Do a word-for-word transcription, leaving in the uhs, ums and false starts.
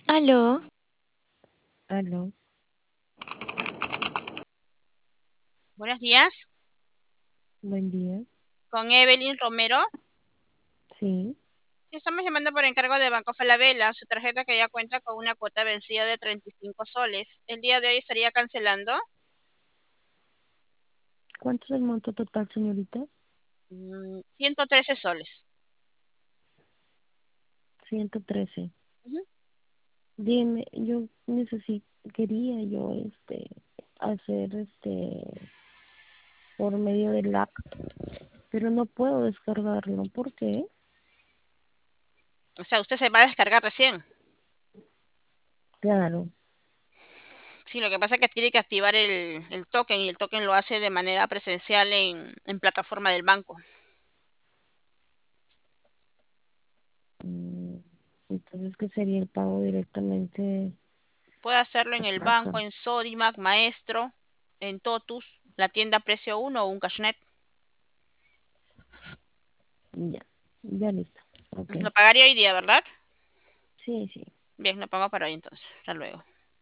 Aló, Aló, Buenos días, buen día. con Evelyn Romero. Sí, Sí, estamos llamando por encargo de Banco Falabella, su tarjeta que ya cuenta con una cuota vencida de treinta y cinco soles. El día de hoy estaría cancelando ¿cuánto es el monto total, señorita? mm, ciento trece soles. Ciento trece. Ujú. Dime, yo necesito, quería yo, este, hacer, este, por medio del app, pero no puedo descargarlo. ¿Por qué? O sea, usted se va a descargar recién. Claro. Sí, lo que pasa es que tiene que activar el, el token y el token lo hace de manera presencial en, en plataforma del banco. mm, Entonces, ¿qué sería el pago directamente Puede hacerlo a en el casa? banco, en Sodimac, Maestro, en Totus, la tienda Precio Uno o un Cashnet. Ya, ya listo. Ok. Lo pagaría hoy día, ¿verdad? Sí, sí. Bien, lo pago para hoy entonces. Hasta luego.